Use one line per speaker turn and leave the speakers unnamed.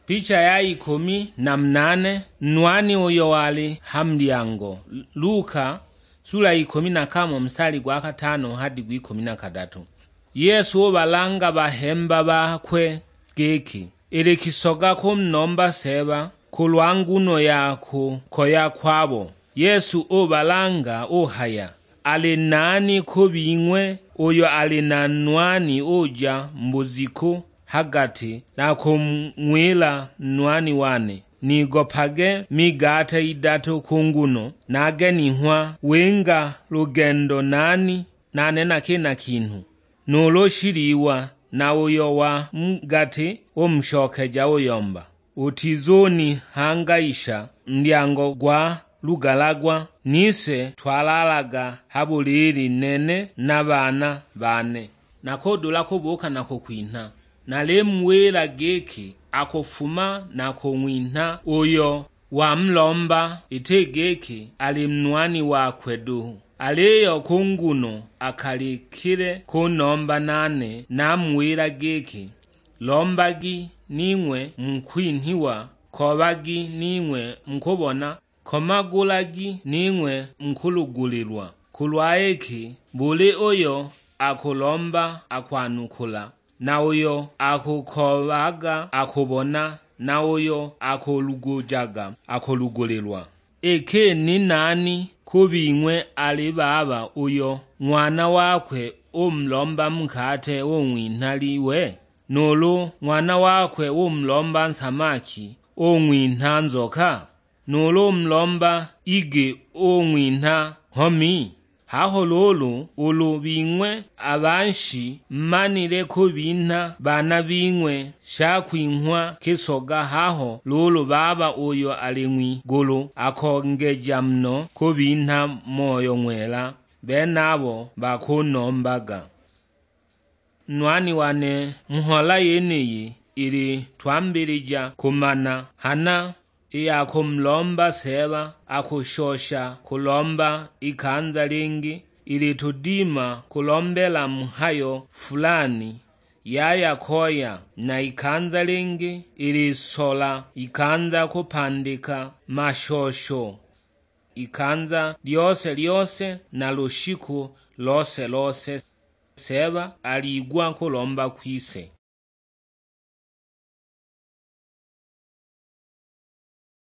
Picha ya 18 nwani uyo wali hamlyango. Luka sura 11 mstari gwa 5 hadi gwa 13. Yesu obalanga bahemba bakwe geki ili kisoga kumnomba seba kulwanguno yako koya kwabo. Yesu obalanga ohaya ali nani kubingwe uyo ali na nwani oja mbuziko hagati na kumwila nwani wane nigopage migate idatu kunguno nage nihwa wenga lugendo nane na kina kintu noloshiriwa na uyo wa mgati omshokeja uyomba utizoni hangaisha ndyango gwa lugalagwa nise twalalaga habuliri nene n'abana bane nakodula kubuka nakokwinta nalemwela geki akofuma nakomwinta uyo wamlomba itegeki alimnwani wakwe duhu aleyo kunguno akalikire kunomba nane namwela geki lombagi nimwe mkwinhiwa kobagi nimwe mkubona komagulagi nimwe mkulugulirwa kulwaeki buli uyo akulomba akwanukula na uyo akukobaga akubona na uyo akulugujaga akulugulirwa. Eke ni nani kubingwe ali baba uyo mwana wakwe umlomba mkate omwintaliwe nolo mwana wakwe umlomba nsamaki omwinta nzoka nolo mlomba ige omwinta homi haho lolo ulu bingwe abanshi manire kubinta bana bingwe shakwinhwa kisoga haho lolo baba uyo alingwi gulu akongeja mno kubinta moyo mwela benabo bakunombaga. Nwani wane mhola yeneye ili twambirija kumana hana iya kumlomba seba akushosha kulomba ikanza lingi ili tudima kulombela mhayo fulani yaya koya na ikanza lingi ili sola ikanza kupandika mashosho ikanza lyose na lushiku lose seba aligwa kulomba kwise.